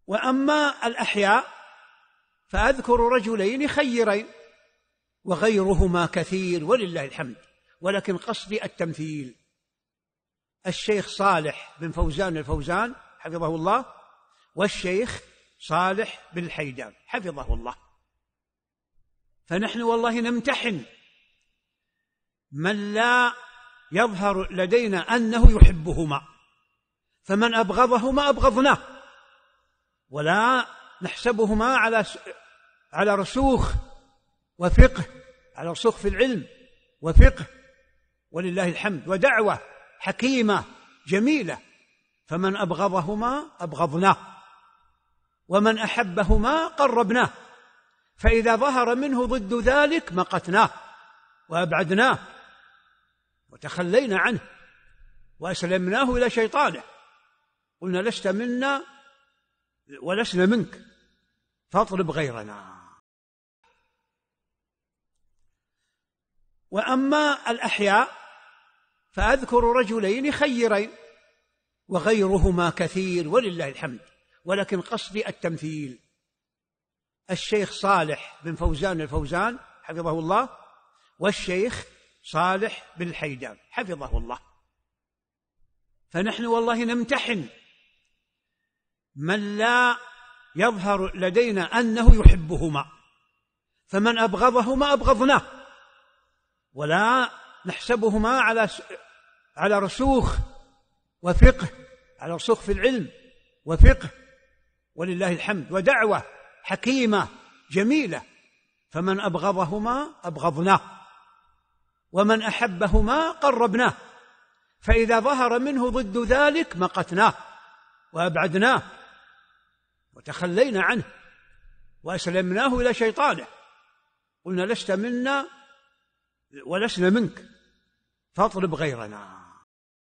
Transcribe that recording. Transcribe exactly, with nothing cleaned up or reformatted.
وأما الأحياء فأذكر رجلين خيرين وغيرهما كثير ولله الحمد، ولكن قصدي التمثيل. الشيخ صالح بن فوزان الفوزان حفظه الله، والشيخ صالح بن الحيدان حفظه الله. فنحن والله نمتحن من لا يظهر لدينا أنه يحبهما، فمن أبغضهما أبغضناه، ولا نحسبهما على على رسوخ وفقه، على رسوخ في العلم وفقه ولله الحمد، ودعوة حكيمة جميلة. فمن أبغضهما أبغضناه، ومن أحبهما قربناه، فإذا ظهر منه ضد ذلك مقتناه وأبعدناه وتخلينا عنه وأسلمناه إلى شيطانه، قلنا لست منا ولسنا منك فاطلب غيرنا. وأما الأحياء فأذكر رجلين خيرين وغيرهما كثير ولله الحمد، ولكن قصدي التمثيل. الشيخ صالح بن فوزان الفوزان حفظه الله، والشيخ صالح بن الحيدان حفظه الله. فنحن والله نمتحن من لا يظهر لدينا أنه يحبهما، فمن أبغضهما أبغضناه، ولا نحسبهما على على رسوخ وفقه، على رسوخ في العلم وفقه ولله الحمد، ودعوة حكيمة جميلة. فمن أبغضهما أبغضناه، ومن أحبهما قربناه، فإذا ظهر منه ضد ذلك مقتناه وأبعدناه وتخلينا عنه وأسلمناه إلى شيطانه، قلنا لست منا ولسنا منك فاطلب غيرنا.